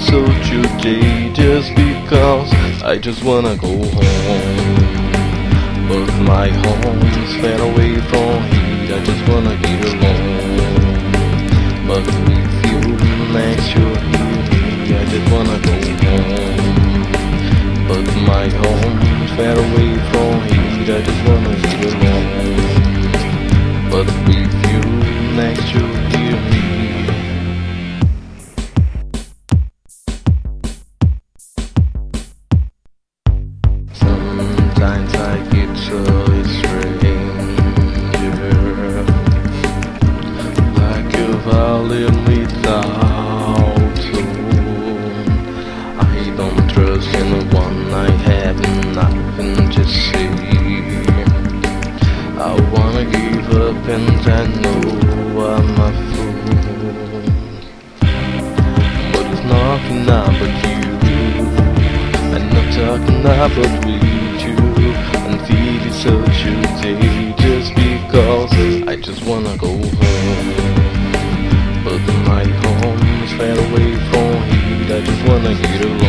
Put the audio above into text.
so today just because I just wanna go home. But my home's far away from here, I just wanna get alone. But with you next to me, I just wanna go home. But my home's far away from here, I just wanna get alone. But with you next to me. Sometimes I get so stranger, like a violin without tone. I don't trust anyone, I have nothing to say. I wanna give up and I know I'm a fool, but it's nothing now but you. I'm not talking about with you, I'm feeling so today just because I just wanna go home. But my home's far away from here, I just wanna get away.